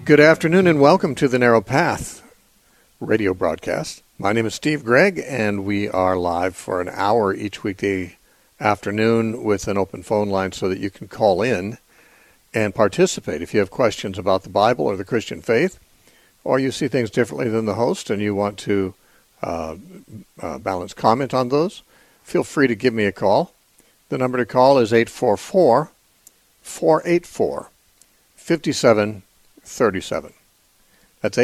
Good afternoon and welcome to the Narrow Path radio broadcast. My name is Steve Gregg, and we are live for an hour each weekday afternoon with an open phone line so that you can call in and participate. If you have questions about the Bible or the Christian faith, or you see things differently than the host and you want to balance comment on those, feel free to give me a call. The number to call is 844-484-5737. That's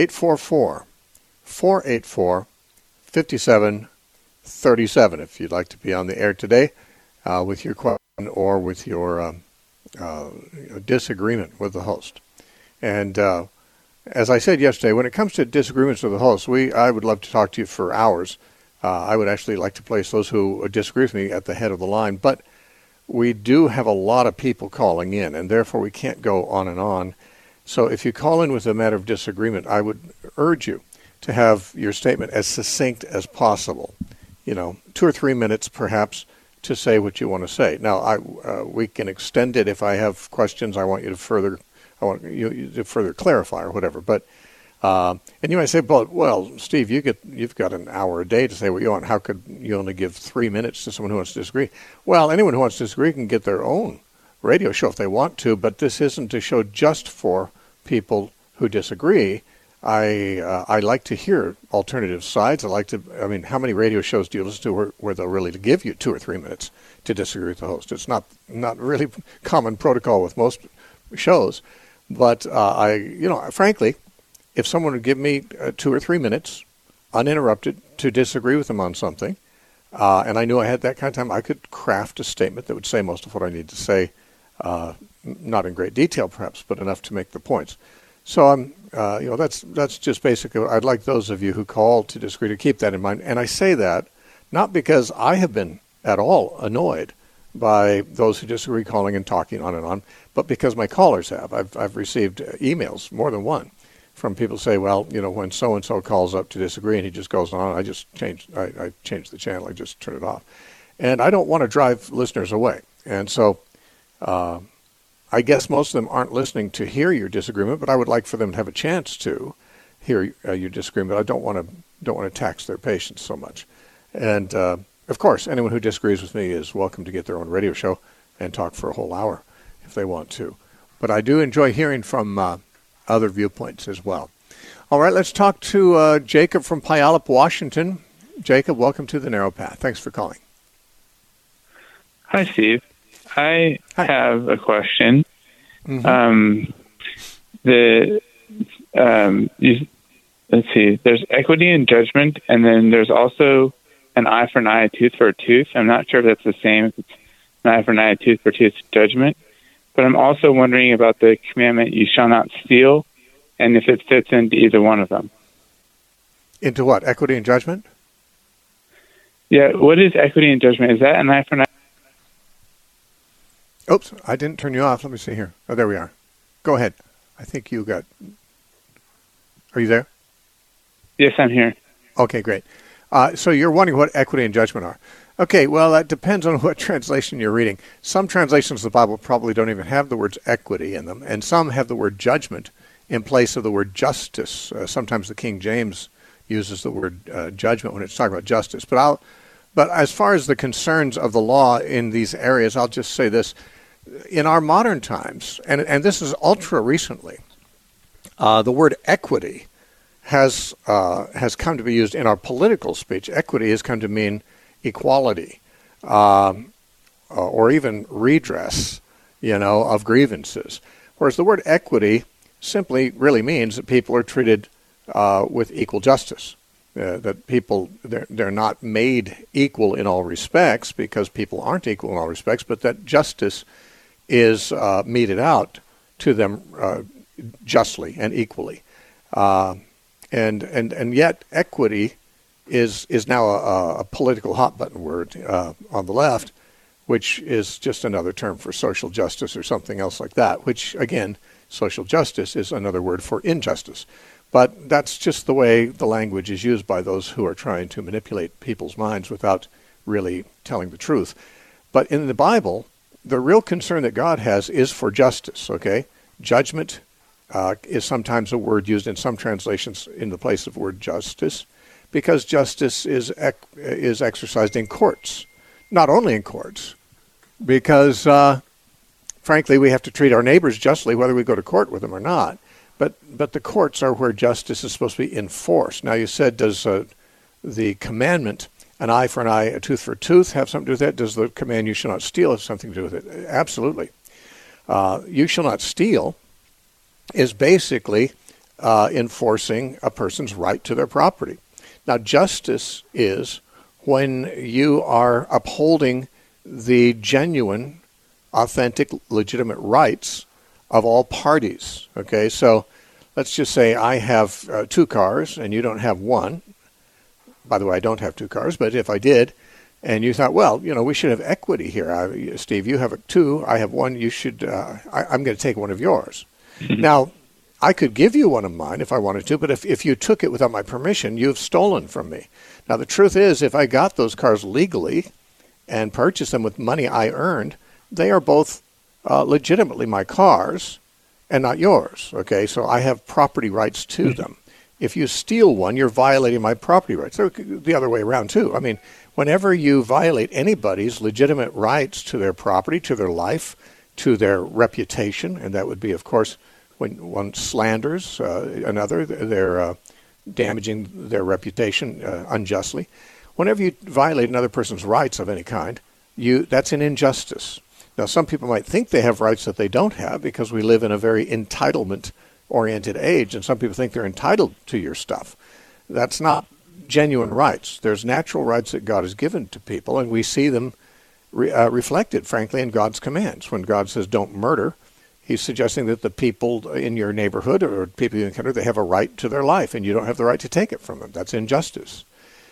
844-484-5737 if you'd like to be on the air today with your question or with your disagreement with the host. And as I said yesterday, when it comes to disagreements with the host, I would love to talk to you for hours. I would actually like to place those who disagree with me at the head of the line, but we do have a lot of people calling in, and therefore we can't go on and on. So if you call in with a matter of disagreement, I would urge you to have your statement as succinct as possible. 2 or 3 minutes perhaps to say what you want to say. Now, we can extend it if I have questions I want you to further clarify or whatever. But and you might say, well, Steve, you've got an hour a day to say what you want. How could you only give 3 minutes to someone who wants to disagree? Well, anyone who wants to disagree can get their own radio show if they want to, but this isn't a show just for people who disagree. I like to hear alternative sides. how many radio shows do you listen to where they'll really give you 2 or 3 minutes to disagree with the host? It's not really common protocol with most shows, but frankly, if someone would give me 2 or 3 minutes uninterrupted to disagree with them on something, and I knew I had that kind of time, I could craft a statement that would say most of what I need to say, not in great detail perhaps, but enough to make the points. So that's just basically. I'd like those of you who call to disagree to keep that in mind. And I say that not because I have been at all annoyed by those who disagree calling and talking on and on, but because my callers have. I've received emails, more than one, from people say, well, when so and so calls up to disagree and he just goes on, I changed the channel, I just turn it off, and I don't want to drive listeners away. And so I guess most of them aren't listening to hear your disagreement, but I would like for them to have a chance to hear your disagreement. I don't want to tax their patience so much. And of course, anyone who disagrees with me is welcome to get their own radio show and talk for a whole hour if they want to. But I do enjoy hearing from other viewpoints as well. All right, let's talk to Jacob from Puyallup, Washington. Jacob, welcome to the Narrow Path. Thanks for calling. Hi, Steve. I have a question. Mm-hmm. Let's see. There's equity and judgment, and then there's also an eye for an eye, a tooth for a tooth. I'm not sure if that's the same. If it's an eye for an eye, a tooth for a tooth judgment. But I'm also wondering about the commandment, you shall not steal, and if it fits into either one of them. Into what? Equity and judgment? Yeah. What is equity and judgment? Is that an eye for an eye? Oops, I didn't turn you off. Let me see here. Oh, there we are. Go ahead. I think you got... Are you there? Yes, I'm here. Okay, great. So you're wondering what equity and judgment are. Okay, well, that depends on what translation you're reading. Some translations of the Bible probably don't even have the words equity in them, and some have the word judgment in place of the word justice. Sometimes the King James uses the word judgment when it's talking about justice. But as far as the concerns of the law in these areas, I'll just say this. In our modern times, and this is ultra recently, the word equity has come to be used in our political speech. Equity has come to mean equality, or even redress, of grievances. Whereas the word equity simply really means that people are treated with equal justice. That people, they're not made equal in all respects because people aren't equal in all respects, but that justice is meted out to them justly and equally. And yet equity is now a political hot button word on the left, which is just another term for social justice or something else like that, which, again, social justice is another word for injustice. But that's just the way the language is used by those who are trying to manipulate people's minds without really telling the truth. But in the Bible, the real concern that God has is for justice, okay? Judgment is sometimes a word used in some translations in the place of the word justice, because justice is exercised in courts, not only in courts, because frankly we have to treat our neighbors justly whether we go to court with them or not. But the courts are where justice is supposed to be enforced. Now you said, does the commandment, an eye for an eye, a tooth for a tooth, have something to do with that? Does the command, you shall not steal, have something to do with it? Absolutely. You shall not steal is basically enforcing a person's right to their property. Now, justice is when you are upholding the genuine, authentic, legitimate rights of all parties. Okay, so let's just say I have 2 cars and you don't have one. By the way, I don't have 2 cars, but if I did, and you thought, well, we should have equity here. Steve, you have 2, I have 1, you should, I'm going to take one of yours. Now, I could give you one of mine if I wanted to, but if you took it without my permission, you've stolen from me. Now, the truth is, if I got those cars legally and purchased them with money I earned, they are both legitimately my cars and not yours. Okay, so I have property rights to them. If you steal one, you're violating my property rights. So the other way around, too. I mean, whenever you violate anybody's legitimate rights to their property, to their life, to their reputation, and that would be, of course, when one slanders another, they're damaging their reputation unjustly. Whenever you violate another person's rights of any kind, that's an injustice. Now, some people might think they have rights that they don't have because we live in a very entitlement-oriented age, and some people think they're entitled to your stuff. That's not genuine rights. There's natural rights that God has given to people, and we see them reflected, frankly, in God's commands. When God says don't murder, he's suggesting that the people in your neighborhood or people you encounter, they have a right to their life, and you don't have the right to take it from them. That's injustice.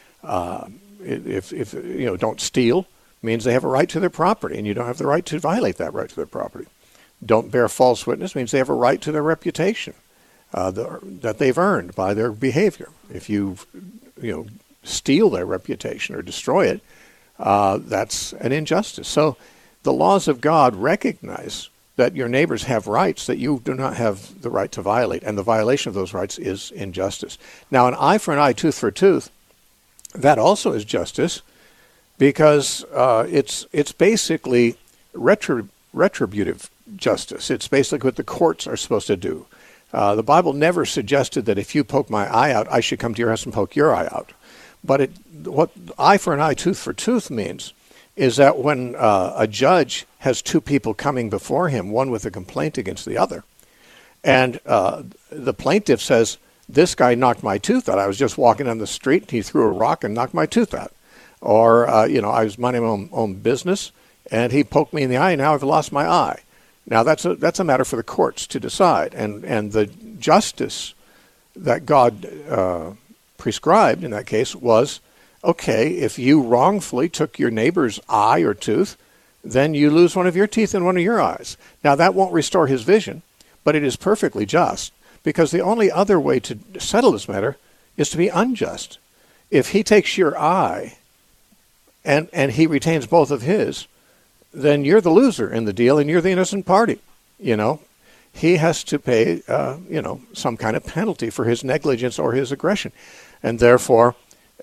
If don't steal means they have a right to their property, and you don't have the right to violate that right to their property. Don't bear false witness means they have a right to their reputation that they've earned by their behavior. If you steal their reputation or destroy it, that's an injustice. So the laws of God recognize that your neighbors have rights that you do not have the right to violate, and the violation of those rights is injustice. Now, an eye for an eye, tooth for a tooth, that also is justice, because it's basically retributive justice. It's basically what the courts are supposed to do. The Bible never suggested that if you poke my eye out, I should come to your house and poke your eye out. But what eye for an eye, tooth for tooth means is that when a judge has 2 people coming before him, one with a complaint against the other, and the plaintiff says, this guy knocked my tooth out. I was just walking on the street, he threw a rock and knocked my tooth out. Or, I was minding my own business, and he poked me in the eye, and now I've lost my eye. Now, that's a matter for the courts to decide. And the justice that God prescribed in that case was, okay, if you wrongfully took your neighbor's eye or tooth, then you lose one of your teeth and one of your eyes. Now, that won't restore his vision, but it is perfectly just, because the only other way to settle this matter is to be unjust. If he takes your eye and he retains both of his, then you're the loser in the deal and you're the innocent party. He has to pay, some kind of penalty for his negligence or his aggression. And therefore,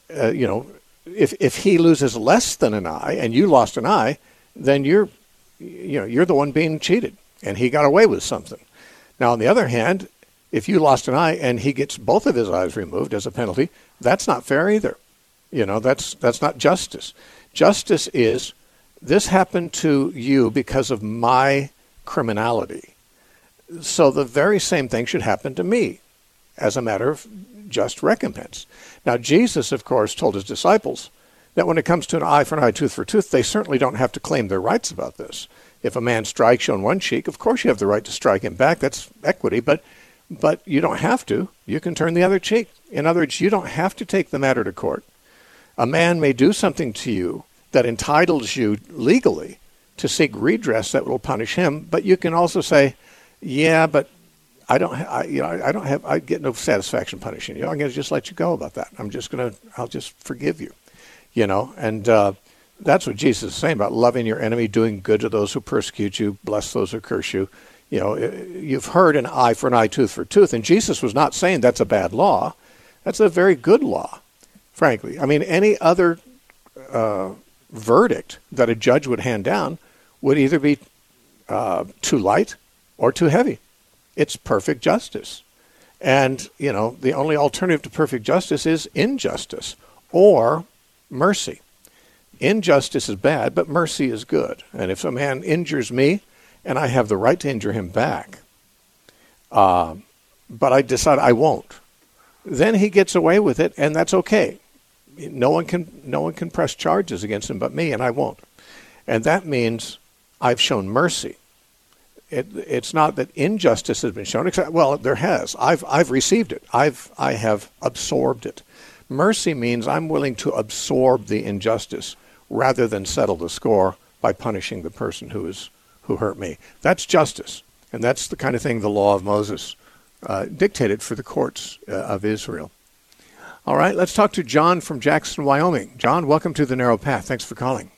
if he loses less than an eye and you lost an eye, then you're the one being cheated and he got away with something. Now, on the other hand, if you lost an eye and he gets both of his eyes removed as a penalty, that's not fair either. That's not justice. Justice is, this happened to you because of my criminality. So the very same thing should happen to me as a matter of just recompense. Now, Jesus, of course, told his disciples that when it comes to an eye for an eye, tooth for tooth, they certainly don't have to claim their rights about this. If a man strikes you on one cheek, of course you have the right to strike him back. That's equity, but you don't have to. You can turn the other cheek. In other words, you don't have to take the matter to court. A man may do something to you that entitles you legally to seek redress that will punish him, but you can also say, yeah, but I get no satisfaction punishing you. I'm going to just let you go about that. I'll just forgive you, and that's what Jesus is saying about loving your enemy, doing good to those who persecute you, bless those who curse you. You've heard an eye for an eye, tooth for tooth, and Jesus was not saying that's a bad law. That's a very good law, frankly. I mean, any other verdict that a judge would hand down would either be too light or too heavy. It's perfect justice. And, the only alternative to perfect justice is injustice or mercy. Injustice is bad, but mercy is good. And if a man injures me, and I have the right to injure him back, but I decide I won't, then he gets away with it, and that's okay. No one can press charges against him but me, and I won't. And that means I've shown mercy. It's not that injustice has been shown, except, well, there has. I've received it. I have absorbed it. Mercy means I'm willing to absorb the injustice rather than settle the score by punishing the person who hurt me. That's justice, and that's the kind of thing the law of Moses dictated for the courts of Israel. All right, let's talk to John from Jackson, Wyoming. John, welcome to The Narrow Path. Thanks for calling.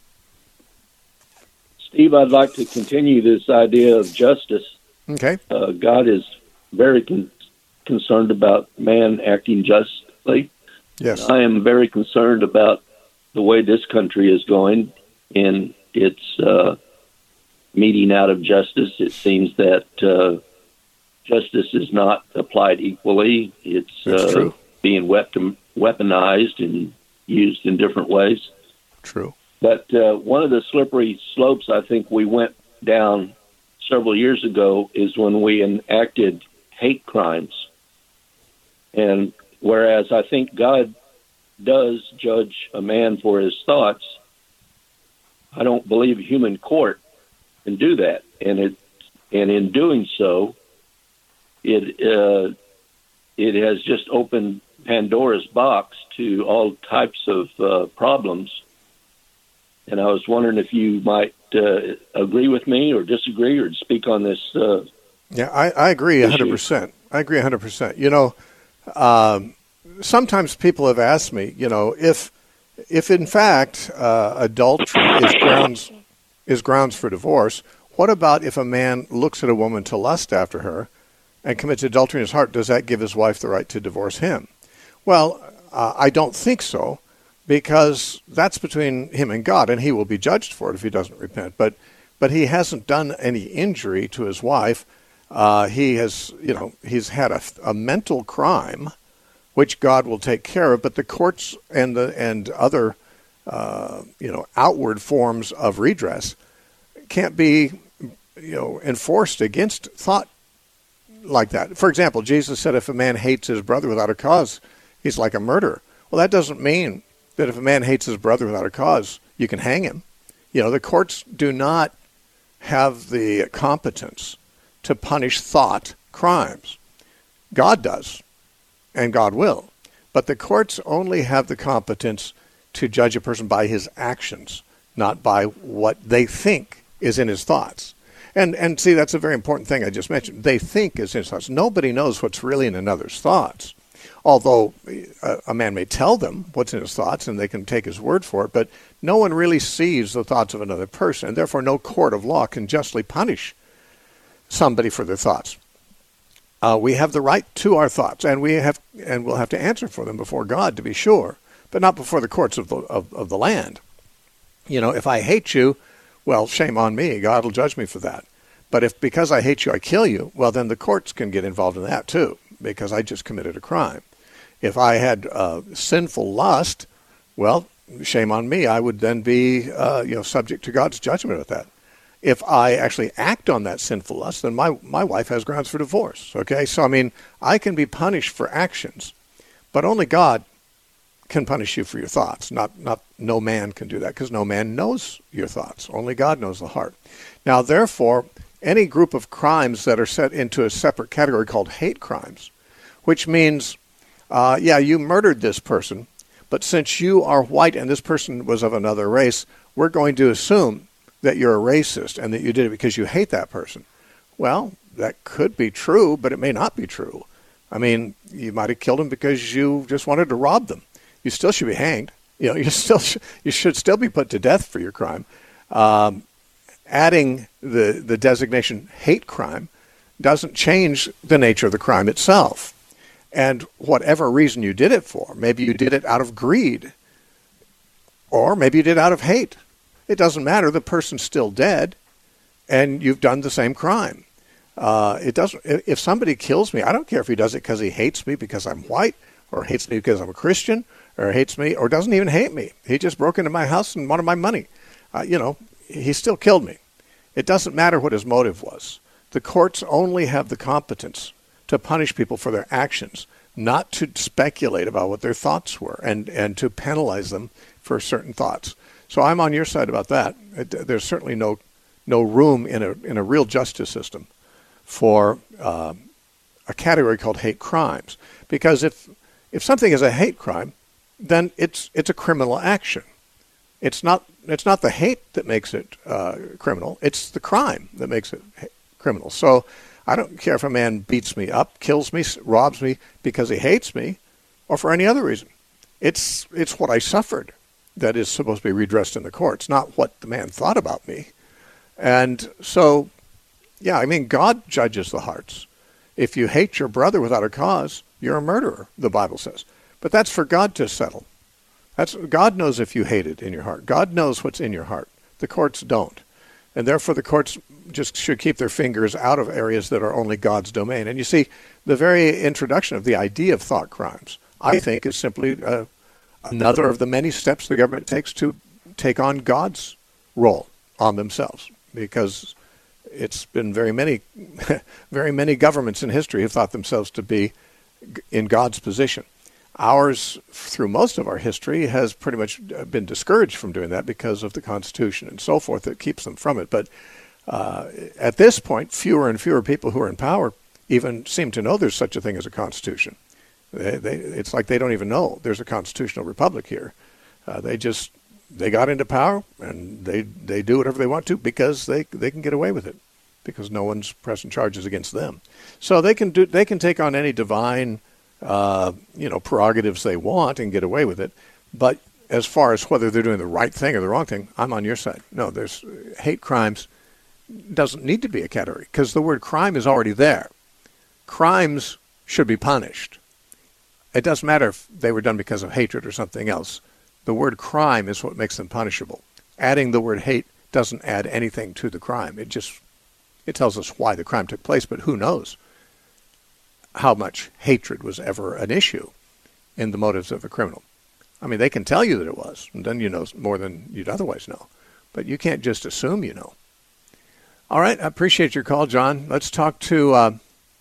Steve, I'd like to continue this idea of justice. Okay. God is very concerned about man acting justly. Yes. I am very concerned about the way this country is going in its meting out of justice. It seems that justice is not applied equally. It's being weaponized and used in different ways. True. But one of the slippery slopes I think we went down several years ago is when we enacted hate crimes. And whereas I think God does judge a man for his thoughts, I don't believe a human court can do that. And in doing so, it has just opened Pandora's box to all types of problems. And I was wondering if you might agree with me or disagree or speak on this. I agree 100%. I agree 100%. Sometimes people have asked me, if in fact adultery is grounds for divorce, what about if a man looks at a woman to lust after her and commits adultery in his heart? Does that give his wife the right to divorce him? Well, I don't think so, because that's between him and God, and he will be judged for it if he doesn't repent. But he hasn't done any injury to his wife. He's had a mental crime, which God will take care of. But the courts and other outward forms of redress can't be enforced against thought like that. For example, Jesus said if a man hates his brother without a cause, he's like a murderer. Well, that doesn't mean that if a man hates his brother without a cause, you can hang him. The courts do not have the competence to punish thought crimes. God does, and God will. But the courts only have the competence to judge a person by his actions, not by what they think is in his thoughts. And see, that's a very important thing I just mentioned. They think is in his thoughts. Nobody knows what's really in another's thoughts. Although a man may tell them what's in his thoughts and they can take his word for it, but no one really sees the thoughts of another person, and therefore no court of law can justly punish somebody for their thoughts. We have the right to our thoughts, and we'll have to answer for them before God, to be sure, but not before the courts of the land. If I hate you, well, shame on me. God will judge me for that. But if because I hate you, I kill you, well, then the courts can get involved in that too, because I just committed a crime. If I had sinful lust, well, shame on me. I would then be subject to God's judgment with that. If I actually act on that sinful lust, then my wife has grounds for divorce. Okay, so I can be punished for actions, but only God can punish you for your thoughts. No man can do that, because no man knows your thoughts. Only God knows the heart. Now, therefore, any group of crimes that are set into a separate category called hate crimes, which means, you murdered this person, but since you are white and this person was of another race, we're going to assume that you're a racist and that you did it because you hate that person. Well, that could be true, but it may not be true. You might have killed them because you just wanted to rob them. You still should be hanged. You should still be put to death for your crime. adding the designation hate crime doesn't change the nature of the crime itself. And whatever reason you did it for, maybe you did it out of greed, or maybe you did it out of hate. It doesn't matter. The person's still dead, and you've done the same crime. It doesn't. If somebody kills me, I don't care if he does it because he hates me because I'm white, or hates me because I'm a Christian, or hates me, or doesn't even hate me. He just broke into my house and wanted my money. He still killed me. It doesn't matter what his motive was. The courts only have the competence to punish people for their actions, not to speculate about what their thoughts were and to penalize them for certain thoughts. So I'm on your side about that. There's certainly no room in a real justice system for a category called hate crimes, because if something is a hate crime, then it's a criminal action. It's not the hate that makes it criminal. It's the crime that makes it criminal. So I don't care if a man beats me up, kills me, robs me because he hates me, or for any other reason. It's what I suffered that is supposed to be redressed in the courts, not what the man thought about me. And so, yeah, I mean, God judges the hearts. If you hate your brother without a cause, you're a murderer, the Bible says. But that's for God to settle. God knows if you hate it in your heart. God knows what's in your heart. The courts don't. And therefore the courts just should keep their fingers out of areas that are only God's domain. And you see, the very introduction of the idea of thought crimes, I think, is simply another of the many steps the government takes to take on God's role on themselves. Because it's been very many governments in history have thought themselves to be in God's position. Ours, through most of our history, has pretty much been discouraged from doing that because of the Constitution and so forth that keeps them from it. But at this point, fewer and fewer people who are in power even seem to know there's such a thing as a Constitution. It's like they don't even know there's a constitutional republic here. They got into power, and they do whatever they want to because they can get away with it, because no one's pressing charges against them. So they can take on any divine prerogatives they want and get away with it. But as far as whether they're doing the right thing or the wrong thing, I'm on your side. No, there's hate crimes doesn't need to be a category because the word crime is already there. Crimes should be punished. It doesn't matter if they were done because of hatred or something else. The word crime is what makes them punishable. Adding the word hate doesn't add anything to the crime. It tells us why the crime took place, but who knows how much hatred was ever an issue in the motives of a criminal. I mean, they can tell you that it was, and then you know more than you'd otherwise know. But you can't just assume you know. All right, I appreciate your call, John. Let's talk to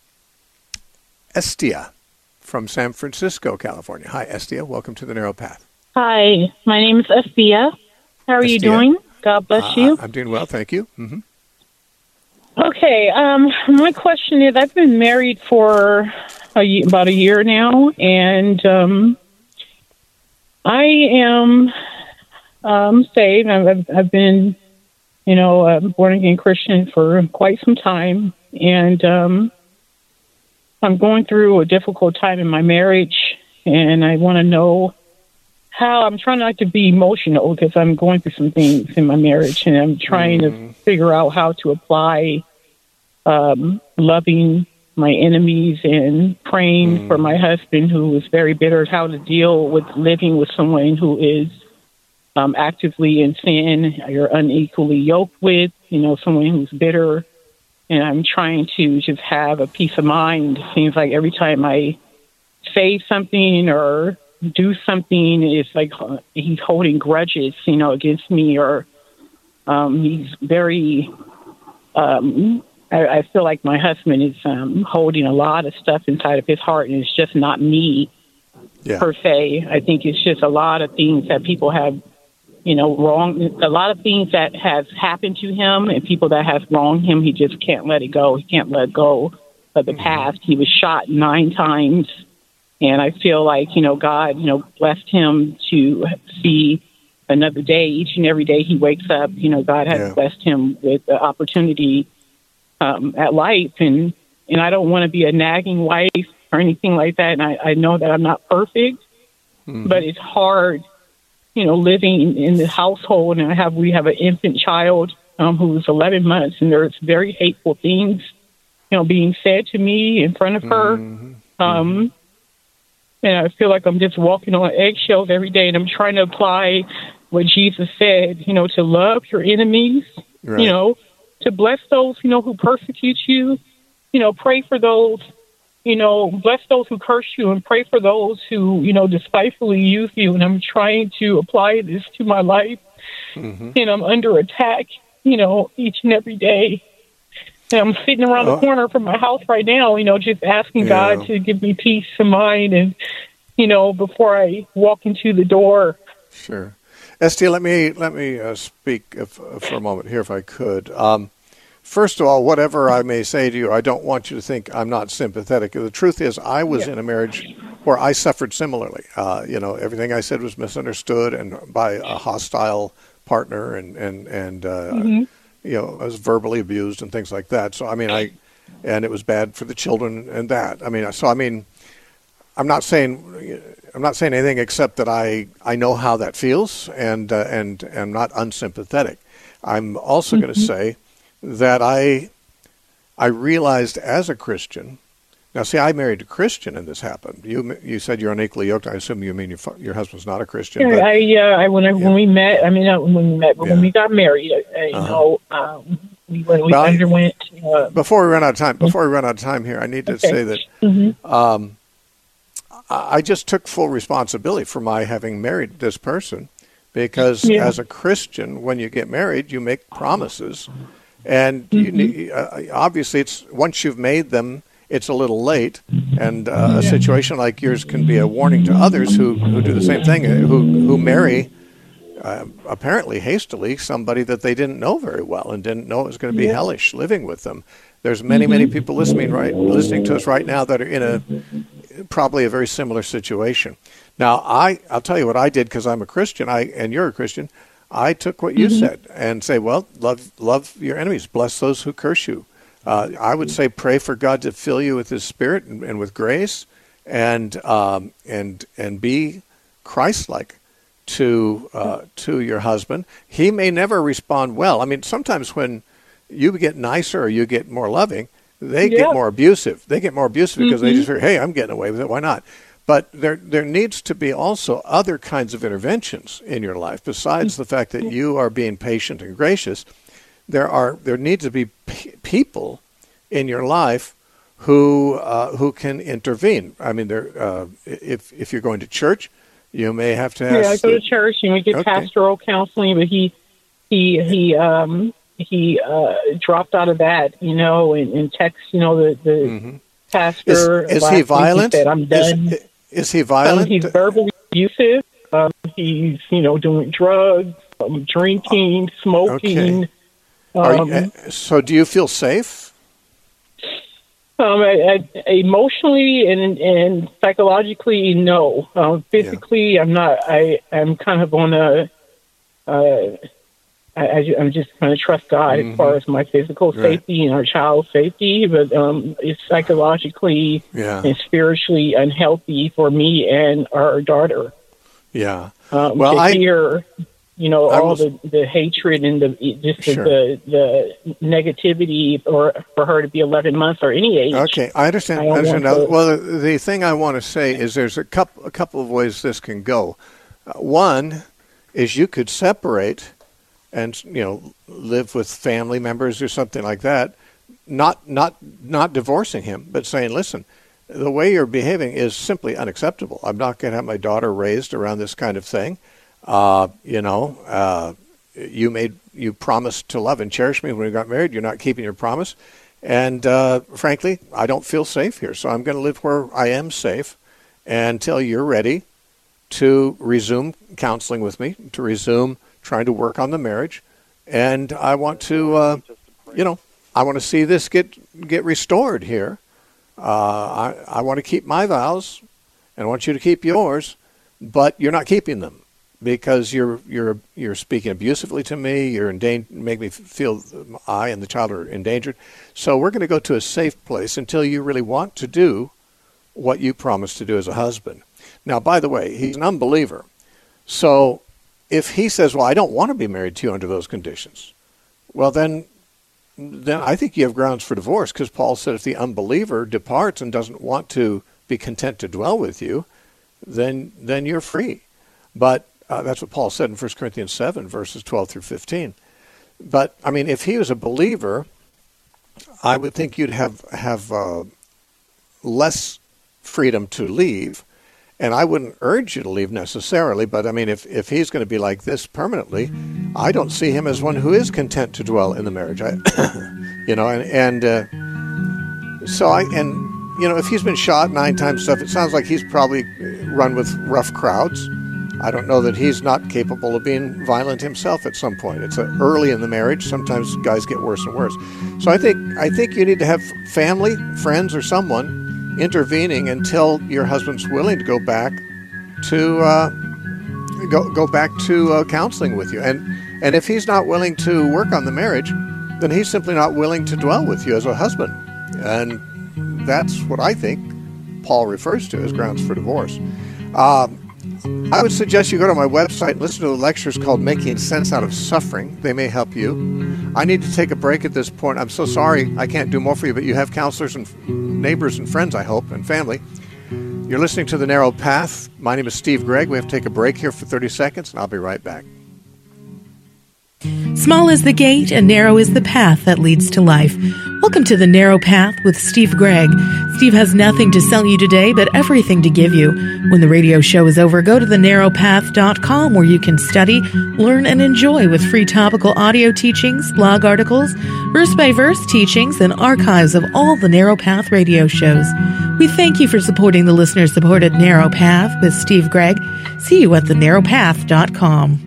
Estia from San Francisco, California. Hi, Estia. Welcome to The Narrow Path. Hi, my name is Estia. How are you doing? God bless you. I'm doing well, thank you. Mm-hmm. Okay, my question is, I've been married for about a year now, and I am saved. I've been, born-again Christian for quite some time, and I'm going through a difficult time in my marriage, and I want to know how. I'm trying not to be emotional because I'm going through some things in my marriage, and I'm trying to figure out how to apply loving my enemies and praying for my husband, who is very bitter, how to deal with living with someone who is actively in sin, you're unequally yoked with, someone who's bitter. And I'm trying to just have a peace of mind. It seems like every time I say something or do something, it's like he's holding grudges, against me, or he's very, I feel like my husband is holding a lot of stuff inside of his heart, and it's just not me per se. I think it's just a lot of things that people have, wrong, a lot of things that has happened to him and people that have wronged him. He just can't let it go. He can't let go of the past. He was shot 9 times. And I feel like, God, blessed him to see another day. Each and every day he wakes up, God has blessed him with the opportunity at life. And I don't want to be a nagging wife or anything like that. And I know that I'm not perfect, but it's hard, living in the household. And we have an infant child who's 11 months, and there's very hateful things, being said to me in front of her. And I feel like I'm just walking on eggshells every day, and I'm trying to apply what Jesus said, to love your enemies, right. To bless those, who persecute you, pray for those, bless those who curse you, and pray for those who, despitefully use you. And I'm trying to apply this to my life, and I'm under attack, each and every day. And I'm sitting around the corner from my house right now, just asking God to give me peace of mind, and, before I walk into the door. Sure. Esty, let me speak for a moment here, if I could. First of all, whatever I may say to you, I don't want you to think I'm not sympathetic. The truth is, I was in a marriage where I suffered similarly. Everything I said was misunderstood and by a hostile partner, and I was verbally abused and things like that. So, and it was bad for the children and that. I'm not saying anything except that I know how that feels, and I'm not unsympathetic. I'm also going to say that I realized as a Christian. Now, see, I married a Christian, and this happened. You said you're unequally yoked. I assume you mean your husband's not a Christian. Yeah, when we met. When we got married, we underwent. Before we run out of time here, I need to say that. I just took full responsibility for my having married this person, because as a Christian, when you get married, you make promises, and obviously, it's once you've made them, it's a little late. And a situation like yours can be a warning to others who do the same thing, who marry apparently hastily somebody that they didn't know very well and didn't know it was going to be hellish living with them. There's many people listening to us right now that are in probably a very similar situation. Now, I'll tell you what I did, because I'm a Christian, and you're a Christian. I took what you said and say, well, love your enemies, bless those who curse you. I would say pray for God to fill you with His Spirit and with grace, and be Christ-like to your husband. He may never respond well. Sometimes when you get nicer or you get more loving, they get more abusive. They get more abusive because they just figure, hey, I'm getting away with it. Why not? But there needs to be also other kinds of interventions in your life besides the fact that you are being patient and gracious. There needs to be people in your life who can intervene. If you're going to church, you may have to ask. I go to church and we get pastoral counseling, but he dropped out of that, and texts, the pastor. Is he violent? He said, I'm done. Is he violent? He's verbally abusive. He's, doing drugs, drinking, smoking. So do you feel safe? Emotionally and psychologically, no. Physically, I'm not. I'm kind of on a. I'm just going to trust God as far as my physical safety and our child's safety, but it's psychologically and spiritually unhealthy for me and our daughter. Yeah. To hear, all the hatred and the negativity, or for her to be 11 months or any age. Okay, I understand. Well, the thing I want to say is there's a couple of ways this can go. One is you could separate and live with family members or something like that, not divorcing him, but saying, listen, the way you're behaving is simply unacceptable. I'm not going to have my daughter raised around this kind of thing. You promised to love and cherish me when we got married. You're not keeping your promise, and frankly, I don't feel safe here. So I'm going to live where I am safe until you're ready to resume counseling with me, to resume trying to work on the marriage, and I want to, I want to see this get restored here. I want to keep my vows, and I want you to keep yours, but you're not keeping them because you're speaking abusively to me. You're make me feel I and the child are endangered. So we're going to go to a safe place until you really want to do what you promised to do as a husband. Now, by the way, he's an unbeliever, so if he says, well, I don't want to be married to you under those conditions, well, then I think you have grounds for divorce, because Paul said if the unbeliever departs and doesn't want to be content to dwell with you, then you're free. But that's what Paul said in 1 Corinthians 7, verses 12 through 15. But, I mean, if he was a believer, I would think you'd have less freedom to leave. And I wouldn't urge you to leave necessarily, but I mean, if he's going to be like this permanently, I don't see him as one who is content to dwell in the marriage. If he's been shot 9 times and stuff, it sounds like he's probably run with rough crowds. I don't know that he's not capable of being violent himself at some point. It's early in the marriage. Sometimes guys get worse and worse. So I think you need to have family, friends, or someone intervening until your husband's willing to go back to counseling with you. And if he's not willing to work on the marriage, then he's simply not willing to dwell with you as a husband. And that's what I think Paul refers to as grounds for divorce. I would suggest you go to my website and listen to the lectures called Making Sense Out of Suffering. They may help you. I need to take a break at this point. I'm so sorry I can't do more for you, but you have counselors and neighbors and friends, I hope, and family. You're listening to The Narrow Path. My name is Steve Gregg. We have to take a break here for 30 seconds, and I'll be right back. Small is the gate and narrow is the path that leads to life. Welcome to The Narrow Path with Steve Gregg. Steve has nothing to sell you today, but everything to give you. When the radio show is over, go to thenarrowpath.com where you can study, learn, and enjoy with free topical audio teachings, blog articles, verse-by-verse teachings, and archives of all the Narrow Path radio shows. We thank you for supporting the listener-supported Narrow Path with Steve Gregg. See you at thenarrowpath.com.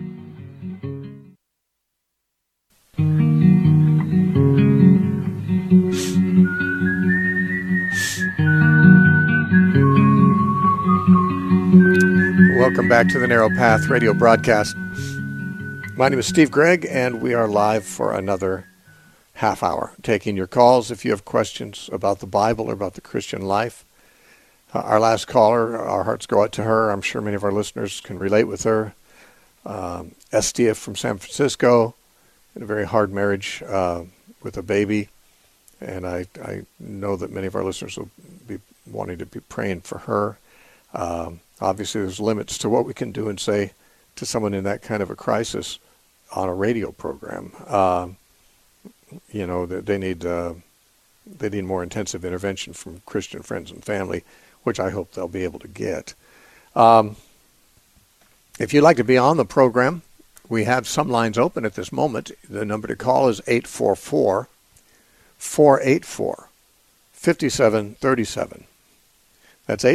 Welcome back to the Narrow Path radio broadcast. My name is Steve Gregg, and we are live for another half hour, taking your calls if you have questions about the Bible or about the Christian life. Our last caller, our hearts go out to her. I'm sure many of our listeners can relate with her. Estia from San Francisco, in a very hard marriage with a baby. And I know that many of our listeners will be wanting to be praying for her. Obviously, there's limits to what we can do and say to someone in that kind of a crisis on a radio program. They need more intensive intervention from Christian friends and family, which I hope they'll be able to get. If you'd like to be on the program, we have some lines open at this moment. The number to call is 844-484-5737. That's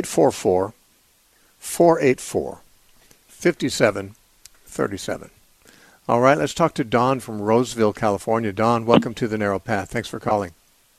844-484-5737. All right, let's talk to Don from Roseville, California. Don, welcome to The Narrow Path. Thanks for calling.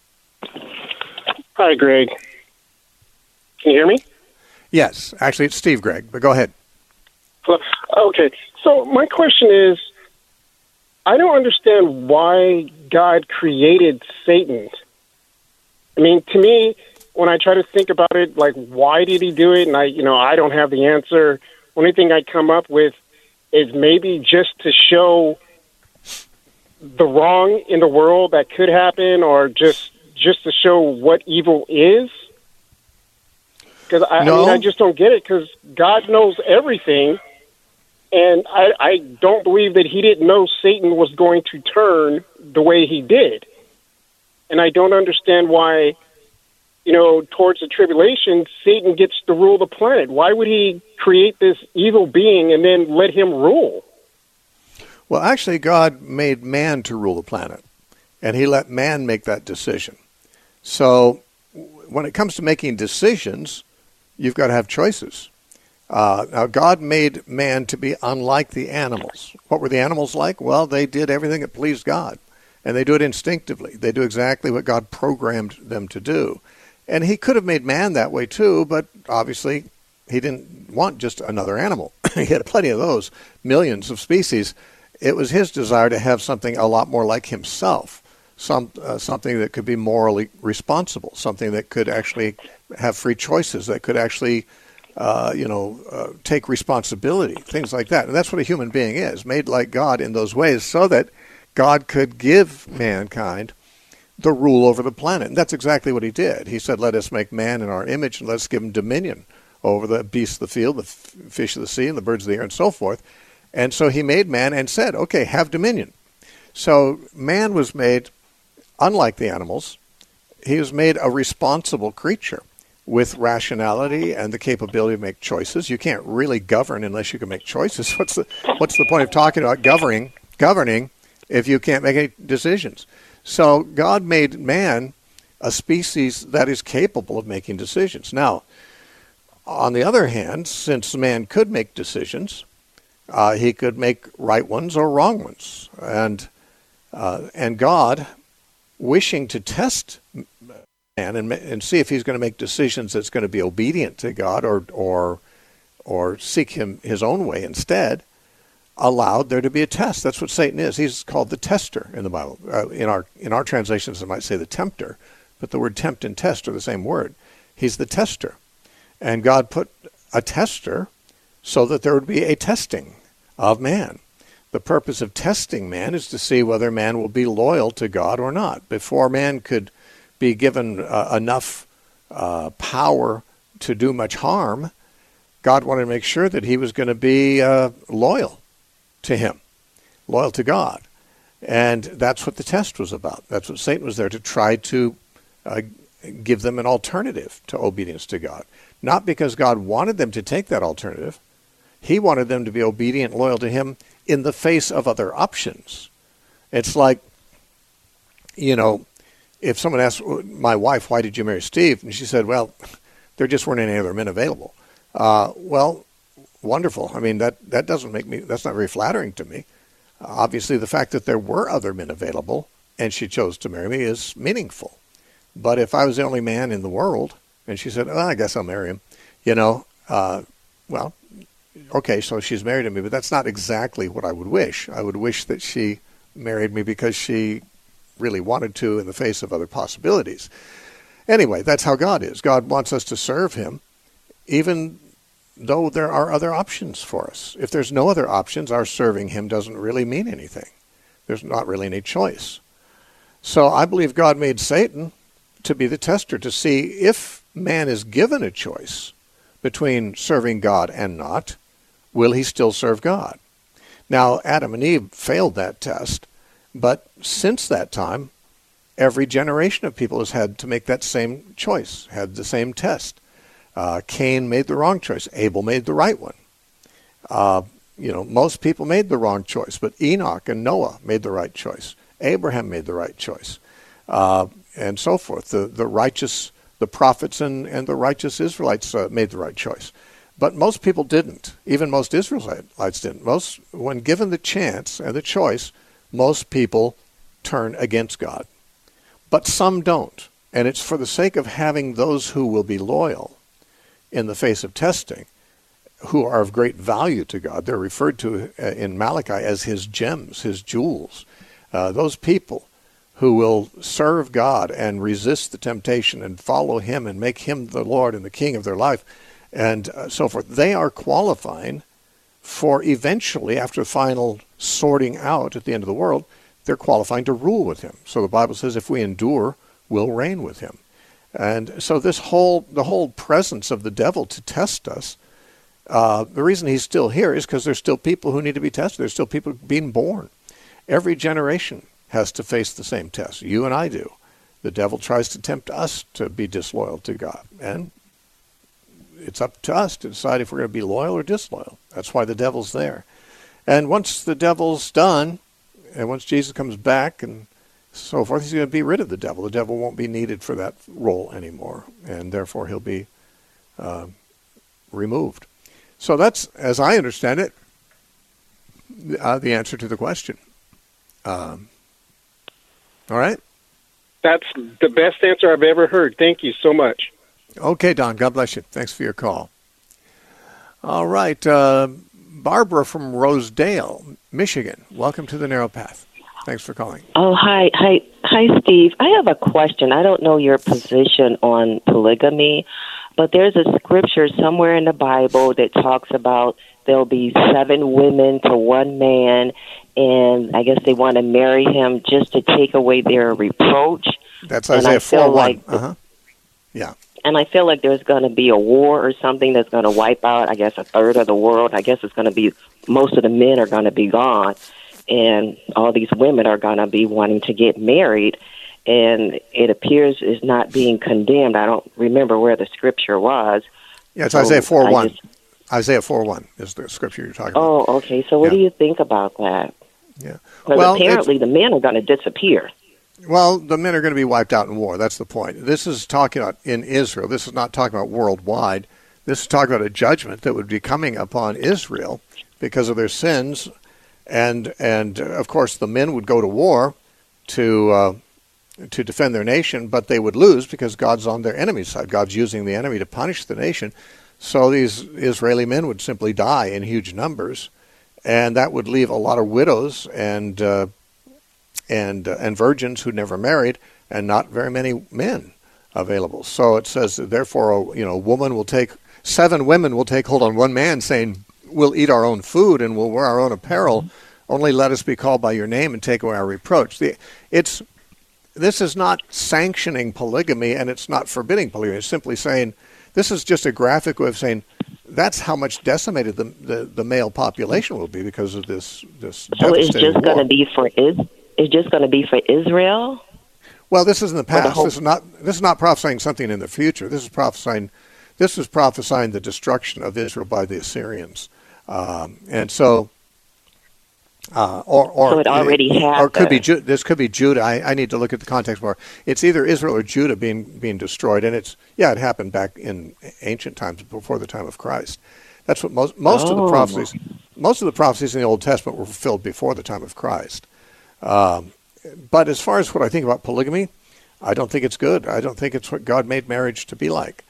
Hi, Greg. Can you hear me? Yes. Actually, it's Steve Gregg, but go ahead. Okay. So my question is, I don't understand why God created Satan. I mean, to me, when I try to think about it, like, why did he do it? And I don't have the answer. Only thing I come up with is maybe just to show the wrong in the world that could happen, or just to show what evil is. Because I just don't get it, because God knows everything. And I don't believe that he didn't know Satan was going to turn the way he did. And I don't understand why, towards the tribulation, Satan gets to rule the planet. Why would he create this evil being and then let him rule? Well, actually, God made man to rule the planet, and he let man make that decision. So when it comes to making decisions, you've got to have choices. Now, God made man to be unlike the animals. What were the animals like? Well, they did everything that pleased God, and they do it instinctively. They do exactly what God programmed them to do. And he could have made man that way too, but obviously he didn't want just another animal. He had plenty of those, millions of species. It was his desire to have something a lot more like himself, something that could be morally responsible, something that could actually have free choices, that could actually take responsibility, things like that. And that's what a human being is, made like God in those ways, so that God could give mankind the rule over the planet. And that's exactly what he did. He said, let us make man in our image and let's give him dominion over the beasts of the field, the fish of the sea, and the birds of the air, and so forth. And so he made man and said, okay, have dominion. So man was made, unlike the animals, he was made a responsible creature with rationality and the capability to make choices. You can't really govern unless you can make choices. What's the point of talking about governing if you can't make any decisions? So God made man a species that is capable of making decisions. Now, on the other hand, since man could make decisions, he could make right ones or wrong ones. And God, wishing to test man and see if he's going to make decisions that's going to be obedient to God or seek his own way instead, allowed there to be a test. That's what Satan is. He's called the tester in the Bible. In our translations, it might say the tempter, but the word tempt and test are the same word. He's the tester. And God put a tester so that there would be a testing of man. The purpose of testing man is to see whether man will be loyal to God or not. Before man could be given enough power to do much harm, God wanted to make sure that he was going to be loyal to him, loyal to God. And that's what the test was about. That's what Satan was there to try to give them an alternative to obedience to God. Not because God wanted them to take that alternative. He wanted them to be obedient, loyal to him in the face of other options. It's like, if someone asked my wife, why did you marry Steve? And she said, well, there just weren't any other men available. Well, wonderful. I mean, that doesn't that's not very flattering to me. Obviously, the fact that there were other men available and she chose to marry me is meaningful. But if I was the only man in the world, and she said, I guess I'll marry him, well, okay, so she's married to me, but that's not exactly what I would wish. I would wish that she married me because she really wanted to in the face of other possibilities. Anyway, that's how God is. God wants us to serve him, even though there are other options for us. If there's no other options, our serving him doesn't really mean anything. There's not really any choice. So I believe God made Satan to be the tester, to see if man is given a choice between serving God and not, will he still serve God? Now, Adam and Eve failed that test, but since that time, every generation of people has had to make that same choice, had the same test. Cain made the wrong choice. Abel made the right one. Most people made the wrong choice, but Enoch and Noah made the right choice. Abraham made the right choice, and so forth. The righteous, the prophets and the righteous Israelites made the right choice. But most people didn't. Even most Israelites didn't. When given the chance and the choice, most people turn against God. But some don't. And it's for the sake of having those who will be loyal in the face of testing, who are of great value to God. They're referred to in Malachi as his gems, his jewels. Those people who will serve God and resist the temptation and follow him and make him the Lord and the King of their life and so forth, they are qualifying for eventually, after the final sorting out at the end of the world, they're qualifying to rule with him. So the Bible says if we endure, we'll reign with him. And so the whole presence of the devil to test us, the reason he's still here is because there's still people who need to be tested. There's still people being born. Every generation has to face the same test. You and I do. The devil tries to tempt us to be disloyal to God. And it's up to us to decide if we're going to be loyal or disloyal. That's why the devil's there. And once the devil's done, and once Jesus comes back and so forth, he's going to be rid of the devil. The devil won't be needed for that role anymore, and therefore he'll be removed. So that's, as I understand it, the answer to the question. All right? That's the best answer I've ever heard. Thank you so much. Okay, Don. God bless you. Thanks for your call. All right. Barbara from Rosedale, Michigan. Welcome to the Narrow Path. Thanks for calling. Oh, hi, Steve. I have a question. I don't know your position on polygamy, but there's a scripture somewhere in the Bible that talks about there'll be 7 women to 1 man, and I guess they want to marry him just to take away their reproach. That's Isaiah 4:1. Like yeah. And I feel like there's going to be a war or something that's going to wipe out, I guess, a third of the world. I guess it's going to be, most of the men are going to be gone, and all these women are going to be wanting to get married, and it appears it's not being condemned. I don't remember where the scripture was. Yeah, it's Isaiah 4:1. Isaiah 4:1 is the scripture you're talking about. Oh, okay. So what do you think about that? Yeah. Well, apparently the men are going to disappear. Well, the men are going to be wiped out in war. That's the point. This is talking about in Israel. This is not talking about worldwide. This is talking about a judgment that would be coming upon Israel because of their sins. And of course, the men would go to war to defend their nation, but they would lose because God's on their enemy's side. God's using the enemy to punish the nation. So these Israeli men would simply die in huge numbers, and that would leave a lot of widows and virgins who never married, and not very many men available. So it says, therefore, seven women will take hold on one man, saying, "We'll eat our own food and we'll wear our own apparel. Only let us be called by your name and take away our reproach." This is not sanctioning polygamy, and it's not forbidding polygamy. It's simply saying, this is just a graphic way of saying that's how much decimated the male population will be because of this So it's just going to be for It's just going to be for Israel? Well, this is in the past. This is not prophesying something in the future. This is prophesying the destruction of Israel by the Assyrians, and so. So it already happened. Or could be this could be Judah. I need to look at the context more. It's either Israel or Judah being destroyed, and it happened back in ancient times before the time of Christ. That's what most of the prophecies in the Old Testament were fulfilled before the time of Christ. But as far as what I think about polygamy, I don't think it's good. I don't think it's what God made marriage to be like.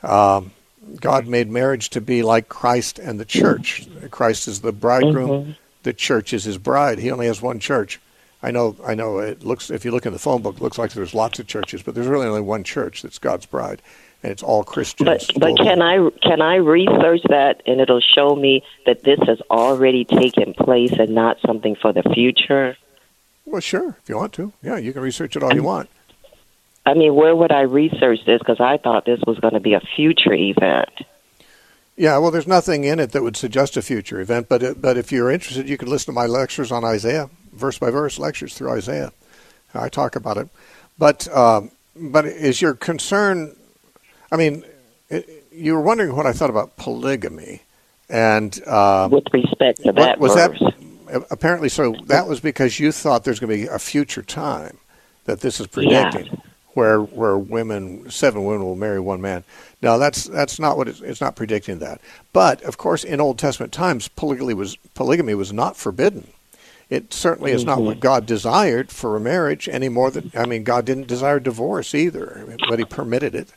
God made marriage to be like Christ and the church. Christ is the bridegroom. Mm-hmm. The church is his bride. He only has one church. I know. It looks, if you look in the phone book, it looks like there's lots of churches, but there's really only one church that's God's bride, and it's all Christians. But can I research that, and it'll show me that this has already taken place and not something for the future? Well, sure, if you want to. Yeah, you can research it all you want. I mean, where would I research this? Because I thought this was going to be a future event. Yeah, well, there's nothing in it that would suggest a future event, but if you're interested, you can listen to my lectures on Isaiah, verse-by-verse lectures through Isaiah. I talk about it. But is your concern, I mean, you were wondering what I thought about polygamy. And with respect to that verse. Apparently, so that was because you thought there's going to be a future time that this is predicting. Yeah. Where seven women will marry one man. Now that's not what it's not predicting that. But of course, in Old Testament times, polygamy was not forbidden. It certainly is not what God desired for a marriage any more than God didn't desire divorce either, but He permitted it.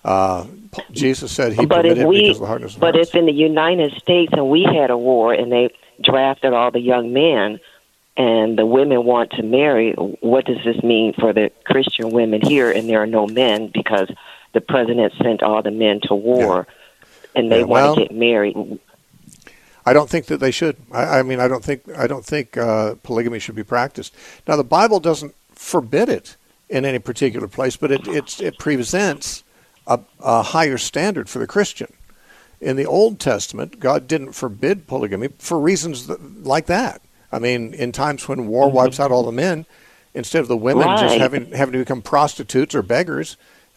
Jesus said He permitted it because of the hardness of hearts. But if in the United States and we had a war and they drafted all the young men, and the women want to marry, what does this mean for the Christian women here? And there are no men because the president sent all the men to war, and they want to get married. I don't think that they should. I don't think polygamy should be practiced. Now, the Bible doesn't forbid it in any particular place, but it presents a higher standard for the Christian. In the Old Testament, God didn't forbid polygamy for reasons like that. I mean, in times when war wipes out all the men, instead of the women just having to become prostitutes or beggars,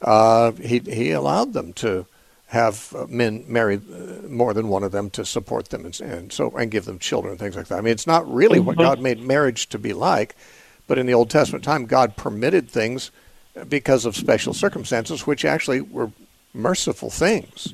he allowed them to have men marry more than one of them to support them and give them children and things like that. I mean, it's not really what God made marriage to be like, but in the Old Testament time, God permitted things because of special circumstances, which actually were merciful things.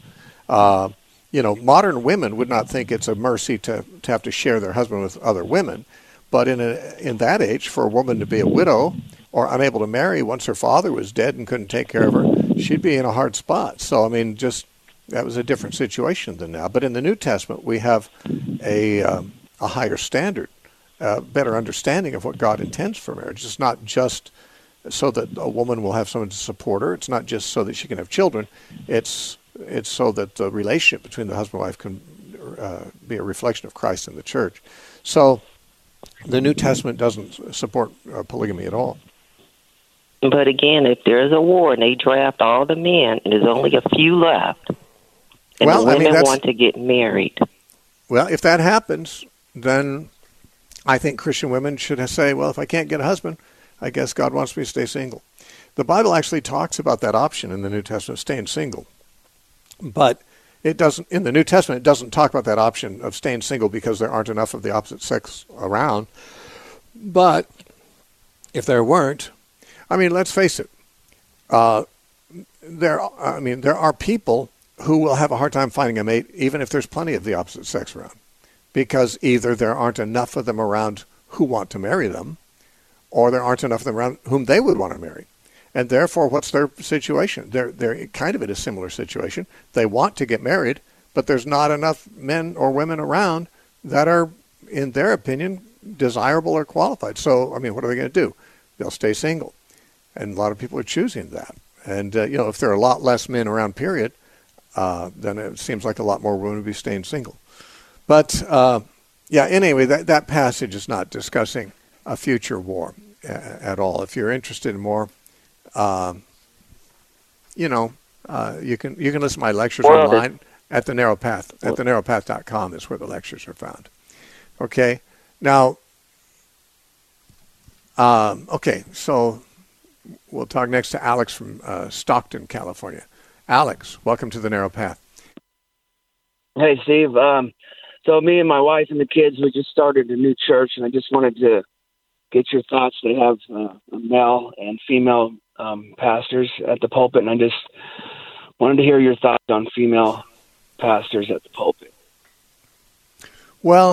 Modern women would not think it's a mercy to have to share their husband with other women, but in that age, for a woman to be a widow or unable to marry once her father was dead and couldn't take care of her, she'd be in a hard spot. So, that was a different situation than now. But in the New Testament, we have a higher standard, better understanding of what God intends for marriage. It's not just so that a woman will have someone to support her. It's not just so that she can have children. It's so that the relationship between the husband and wife can be a reflection of Christ in the church. So The New Testament doesn't support polygamy at all. But again, if there's a war and they draft all the men, and there's only a few left, and the women want to get married. Well, if that happens, then I think Christian women should say, well, if I can't get a husband, I guess God wants me to stay single. The Bible actually talks about that option in the New Testament, staying single. But it doesn't, in the New Testament, it doesn't talk about that option of staying single because there aren't enough of the opposite sex around. But if there weren't, I mean, let's face it, there are people who will have a hard time finding a mate even if there's plenty of the opposite sex around, because either there aren't enough of them around who want to marry them, or there aren't enough of them around whom they would want to marry. And therefore, what's their situation? They're kind of in a similar situation. They want to get married, but there's not enough men or women around that are, in their opinion, desirable or qualified. So, I mean, what are they going to do? They'll stay single. And a lot of people are choosing that. And, if there are a lot less men around, period, then it seems like a lot more women would be staying single. But, anyway, that passage is not discussing a future war at all. If you're interested in more, you can listen to my lectures online at the Narrow Path. At thenarrowpath.com is where the lectures are found. Okay. Now, so we'll talk next to Alex from Stockton, California. Alex, welcome to the Narrow Path. Hey, Steve. So me and my wife and the kids, we just started a new church, and I just wanted to get your thoughts. They have male and female pastors at the pulpit, and I just wanted to hear your thoughts on female pastors at the pulpit. Well,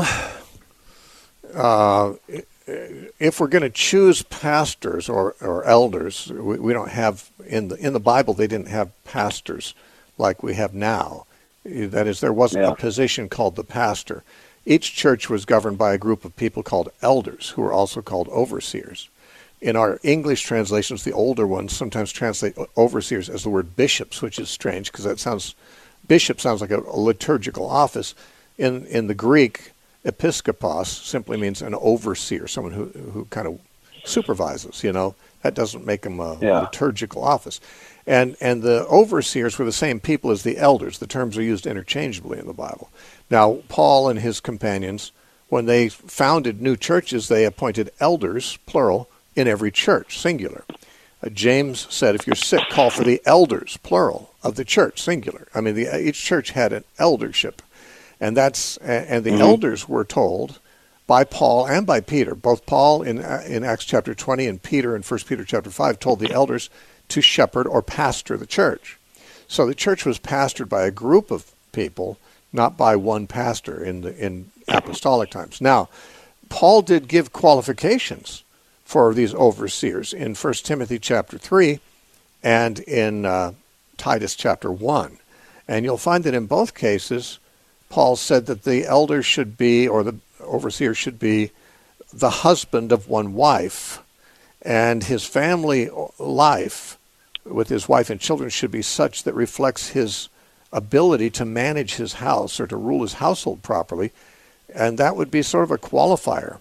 if we're going to choose pastors or elders, we don't have in the Bible. They didn't have pastors like we have now. That is, there wasn't a position called the pastor. Each church was governed by a group of people called elders, who were also called overseers. In our English translations, the older ones sometimes translate overseers as the word bishops, which is strange because bishop sounds like a liturgical office. In the Greek, episkopos simply means an overseer, someone who kind of supervises, That doesn't make them a liturgical office. And the overseers were the same people as the elders. The terms are used interchangeably in the Bible. Now, Paul and his companions, when they founded new churches, they appointed elders, plural, in every church, singular. James said, if you're sick, call for the elders, plural, of the church, singular. I mean, each church had an eldership. And the elders were told by Paul and by Peter. Both Paul in Acts chapter 20 and Peter in 1 Peter chapter 5 told the elders to shepherd or pastor the church. So the church was pastored by a group of people, not by one pastor in apostolic times. Now, Paul did give qualifications for these overseers in 1 Timothy chapter 3 and in Titus chapter 1. And you'll find that in both cases, Paul said that the elders should be, or the overseer should be, the husband of one wife, and his family life with his wife and children should be such that reflects his ability to manage his house or to rule his household properly. And that would be sort of a qualifier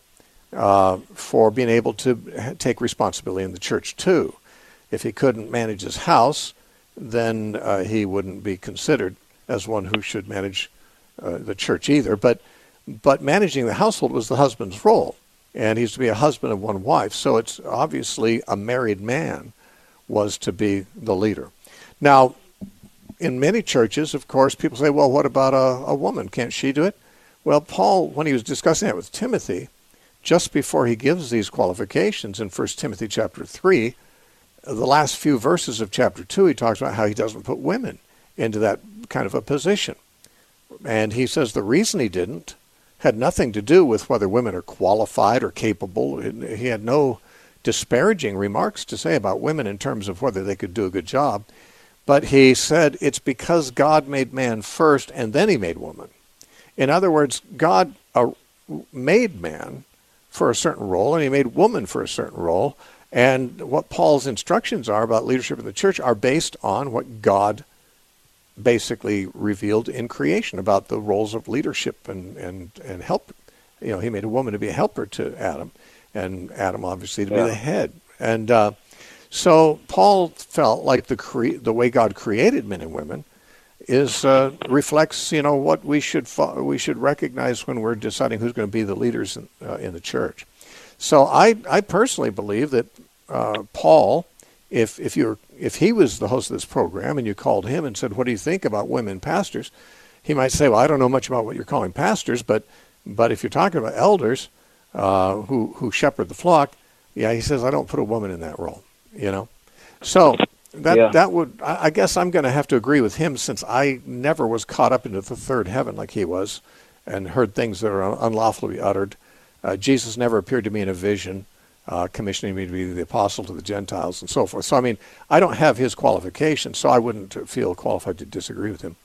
for being able to take responsibility in the church too. If he couldn't manage his house, then he wouldn't be considered as one who should manage the church either. But managing the household was the husband's role, and he's to be a husband of one wife. So it's obviously a married man was to be the leader. Now, in many churches, of course, people say, well, what about a woman? Can't she do it? Well, Paul, when he was discussing that with Timothy, just before he gives these qualifications in 1 Timothy chapter 3, the last few verses of chapter 2, he talks about how he doesn't put women into that kind of a position. And he says the reason he didn't had nothing to do with whether women are qualified or capable. He had no disparaging remarks to say about women in terms of whether they could do a good job. But he said it's because God made man first and then he made woman. In other words, God made man for a certain role and he made woman for a certain role. And what Paul's instructions are about leadership in the church are based on what God basically revealed in creation about the roles of leadership and He made a woman to be a helper to Adam, and Adam obviously to be the head. And so Paul felt like the way God created men and women reflects, what we should recognize when we're deciding who's going to be the leaders in the church. So I personally believe that Paul, if he was the host of this program and you called him and said, "What do you think about women pastors?" he might say, "Well, I don't know much about what you're calling pastors, but if you're talking about elders who shepherd the flock, he says, I don't put a woman in that role." So that would, I guess I'm going to have to agree with him, since I never was caught up into the third heaven like he was and heard things that are unlawfully uttered. Jesus never appeared to me in a vision, commissioning me to be the apostle to the Gentiles and so forth. So, I don't have his qualifications, so I wouldn't feel qualified to disagree with him.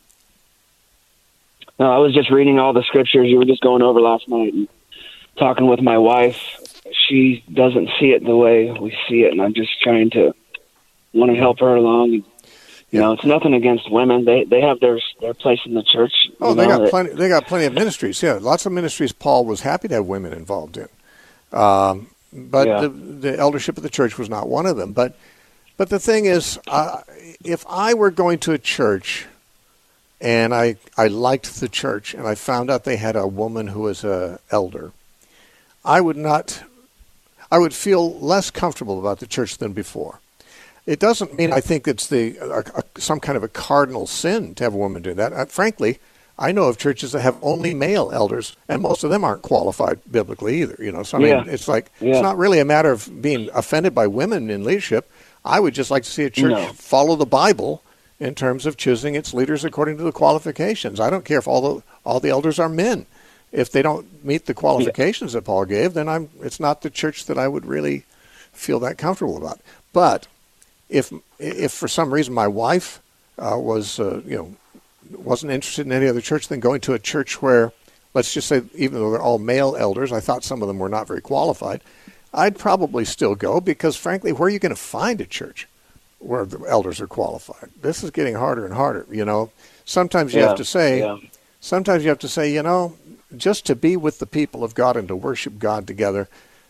No, I was just reading all the scriptures you were just going over last night and talking with my wife. She doesn't see it the way we see it, and I'm just trying to want to help her along. It's nothing against women. They have their place in the church. Oh, they got plenty of ministries. Yeah, lots of ministries Paul was happy to have women involved in. But the eldership of the church was not one of them. But the thing is, if I were going to a church and I liked the church and I found out they had a woman who was an elder, I would feel less comfortable about the church than before. It doesn't mean I think it's some kind of a cardinal sin to have a woman do that. Frankly, I know of churches that have only male elders, and most of them aren't qualified biblically either. So it's it's not really a matter of being offended by women in leadership. I would just like to see a church follow the Bible in terms of choosing its leaders according to the qualifications. I don't care if all the elders are men. If they don't meet the qualifications that Paul gave, then it's not the church that I would really feel that comfortable about. But if for some reason my wife wasn't interested in any other church than going to a church where, let's just say, even though they're all male elders, I thought some of them were not very qualified, I'd probably still go, because frankly, where are you going to find a church where the elders are qualified? This is getting harder and harder. Sometimes you have to say, just to be with the people of God and to worship God together,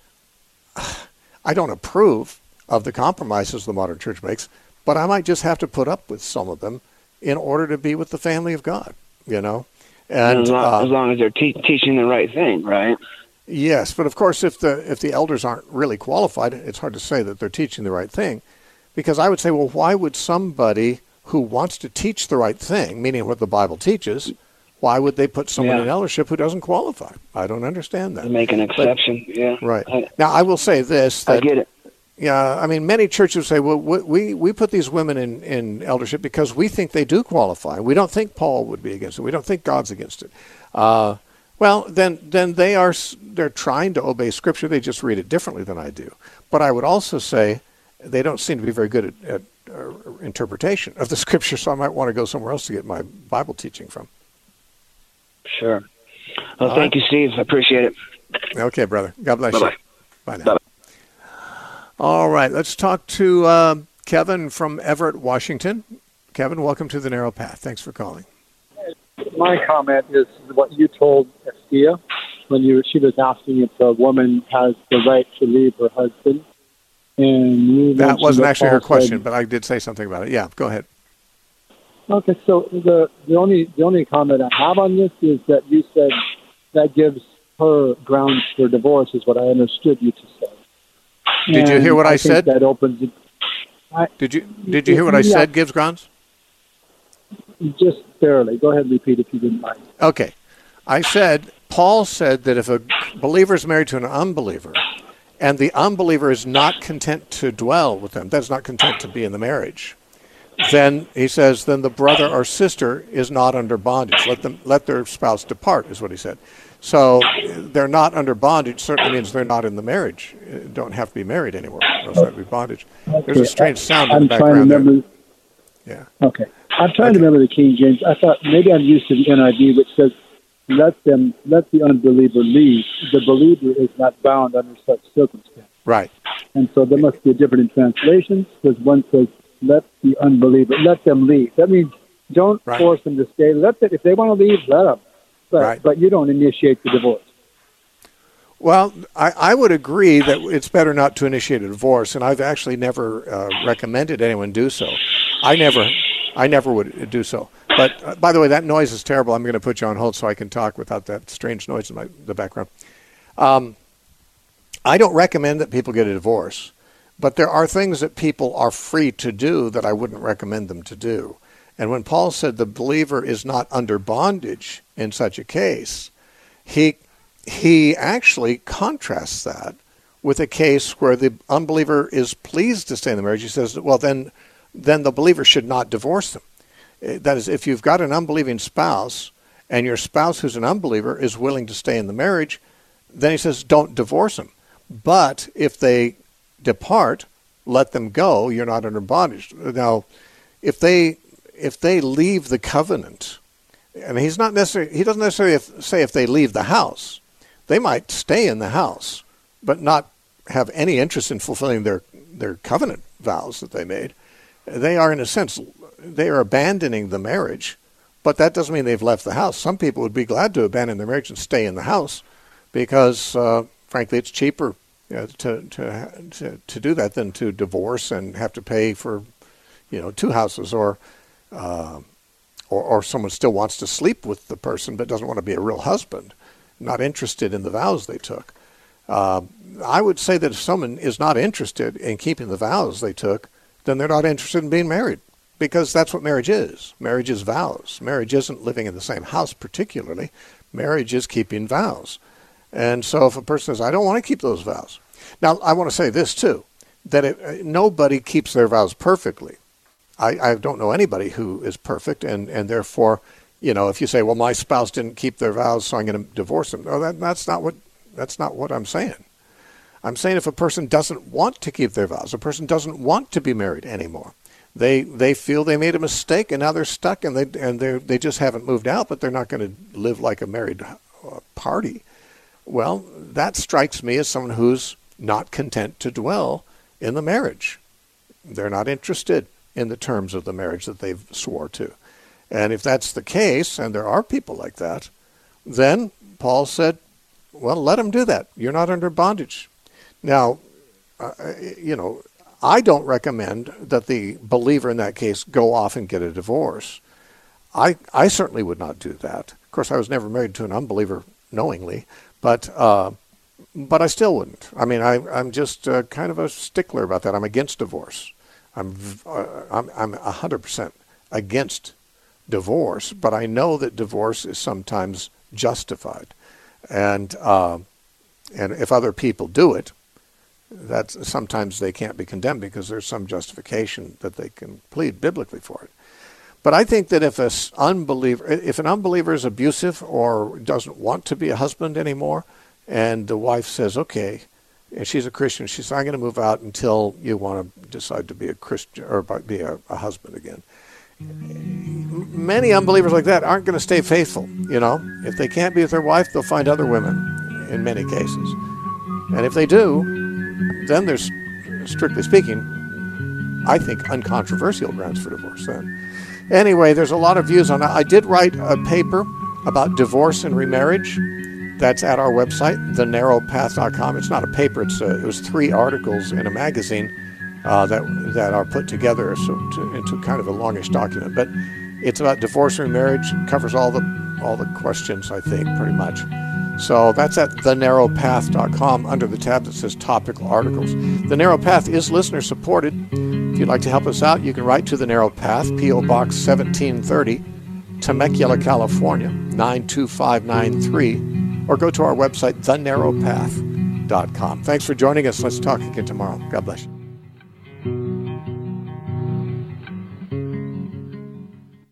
I don't approve of the compromises the modern church makes, but I might just have to put up with some of them in order to be with the family of God, And as long as they're teaching the right thing, right? Yes, but of course, if the elders aren't really qualified, it's hard to say that they're teaching the right thing, because I would say, well, why would somebody who wants to teach the right thing, meaning what the Bible teaches, why would they put someone in eldership who doesn't qualify? I don't understand that. They make an exception, Right. Now, I will say this. I get it. Yeah, many churches say, well, we put these women in eldership because we think they do qualify. We don't think Paul would be against it. We don't think God's against it. Well, then they're trying to obey Scripture. They just read it differently than I do. But I would also say they don't seem to be very good at interpretation of the Scripture, so I might want to go somewhere else to get my Bible teaching from. Sure. Well, thank you, Steve. I appreciate it. Okay, brother. God bless Bye-bye. you. Bye now. Bye-bye. All right, let's talk to Kevin from Everett, Washington. Kevin, welcome to The Narrow Path. Thanks for calling. My comment is what you told Estia when she was asking if a woman has the right to leave her husband. And that wasn't actually her question, but I did say something about it. Yeah, go ahead. Okay, so the only comment I have on this is that you said that gives her grounds for divorce, is what I understood you to say. Did you hear what I said? That opens it. Did you hear what I said gives grounds? Just barely. Go ahead and repeat if you didn't mind. Okay. Paul said that if a believer is married to an unbeliever and the unbeliever is not content to dwell with them, that's not content to be in the marriage, then he says, then the brother or sister is not under bondage. Let their spouse depart, is what he said. So they're not under bondage certainly means they're not in the marriage. Don't have to be married anymore. Else that would be bondage. Okay. There's a strange sound in the background there. Yeah. Okay. I'm trying to remember the King James. I thought maybe I'm used to the NIV, which says, let the unbeliever leave. The believer is not bound under such circumstances. Right. And so there must be a difference in translations, because one says, let the unbeliever, let them leave. That means don't force them to stay. If they want to leave, let them. But you don't initiate the divorce. Well, I would agree that it's better not to initiate a divorce, and I've actually never recommended anyone do so. I never would do so. But by the way, that noise is terrible. I'm going to put you on hold so I can talk without that strange noise in the background. I don't recommend that people get a divorce, but there are things that people are free to do that I wouldn't recommend them to do. And when Paul said the believer is not under bondage in such a case, he actually contrasts that with a case where the unbeliever is pleased to stay in the marriage. He says, well, then the believer should not divorce them. That is, if you've got an unbelieving spouse and your spouse who's an unbeliever is willing to stay in the marriage, then he says, don't divorce them. But if they depart, let them go. You're not under bondage. Now, if they leave the covenant, and he doesn't necessarily say if they leave the house. They might stay in the house, but not have any interest in fulfilling their covenant vows that they made. They are, in a sense, they are abandoning the marriage, but that doesn't mean they've left the house. Some people would be glad to abandon their marriage and stay in the house because, frankly, it's cheaper to do that than to divorce and have to pay for, two houses, or someone still wants to sleep with the person but doesn't want to be a real husband, not interested in the vows they took. I would say that if someone is not interested in keeping the vows they took, then they're not interested in being married, because that's what marriage is. Marriage is vows. Marriage isn't living in the same house particularly. Marriage is keeping vows. And so if a person says, I don't want to keep those vows. Now, I want to say this too, that nobody keeps their vows perfectly. I don't know anybody who is perfect, and therefore, if you say, well, my spouse didn't keep their vows, so I'm going to divorce them. No, that's not what I'm saying. I'm saying if a person doesn't want to keep their vows, a person doesn't want to be married anymore, they feel they made a mistake and now they're stuck and they just haven't moved out, but they're not going to live like a married party. Well, that strikes me as someone who's not content to dwell in the marriage. They're not interested in the terms of the marriage that they've swore to. And if that's the case, and there are people like that, then Paul said, well, let them do that. You're not under bondage. Now, I don't recommend that the believer in that case go off and get a divorce. I certainly would not do that. Of course, I was never married to an unbeliever knowingly, but I still wouldn't. I mean, I'm just kind of a stickler about that. I'm against divorce. I'm 100% against divorce, but I know that divorce is sometimes justified, and if other people do it, that sometimes they can't be condemned because there's some justification that they can plead biblically for it. But I think that if an unbeliever is abusive or doesn't want to be a husband anymore, and the wife says, okay, and she's a Christian, she says, I'm going to move out until you want to decide to be a Christian or be a husband again. Many unbelievers like that aren't going to stay faithful. If they can't be with their wife, they'll find other women in many cases. And if they do, then there's, strictly speaking, I think, uncontroversial grounds for divorce then. Anyway, there's a lot of views on that. I did write a paper about divorce and remarriage. That's at our website, thenarrowpath.com. It's not a paper. It was 3 articles in a magazine that are put together into kind of a longish document. But it's about divorce and remarriage. It covers all the questions, I think, pretty much. So that's at thenarrowpath.com under the tab that says Topical Articles. The Narrow Path is listener supported. If you'd like to help us out, you can write to The Narrow Path, P.O. Box 1730, Temecula, California, 92593, or go to our website, thenarrowpath.com. Thanks for joining us. Let's talk again tomorrow. God bless you.